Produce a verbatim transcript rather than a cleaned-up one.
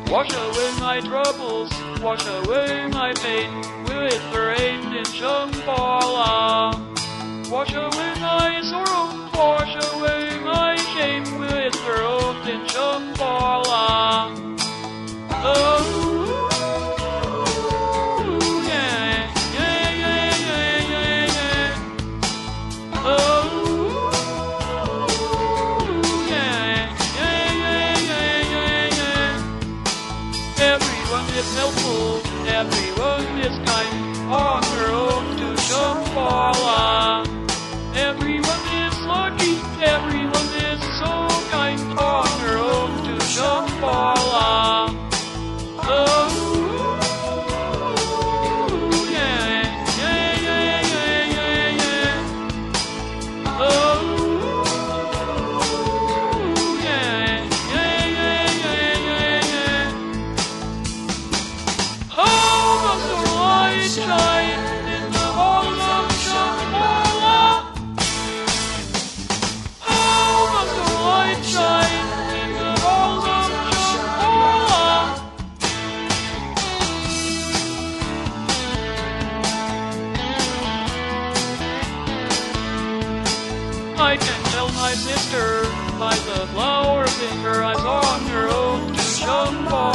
Wash away my troubles, wash away my pain, with the rain in Shambhala. Wash away my sorrow, wash away my shame, with the road in Shambhala. Oh, yeah, yeah, yeah, yeah, yeah, yeah. Oh, yeah, yeah, yeah, yeah, yeah, yeah. Everyone is helpful, everyone is kind, on the road to Shambhala. Everyone is lucky, everyone is so kind, on the road to Shambhala. Oh, yeah, yeah, yeah, yeah, yeah, yeah. Oh, yeah, yeah, yeah, yeah, yeah, yeah. How does the light shine in the halls of Shambhala? How does the light shine in the halls of Shambhala? I can tell my sister by the flowers in her eyes on the road to Shambhala.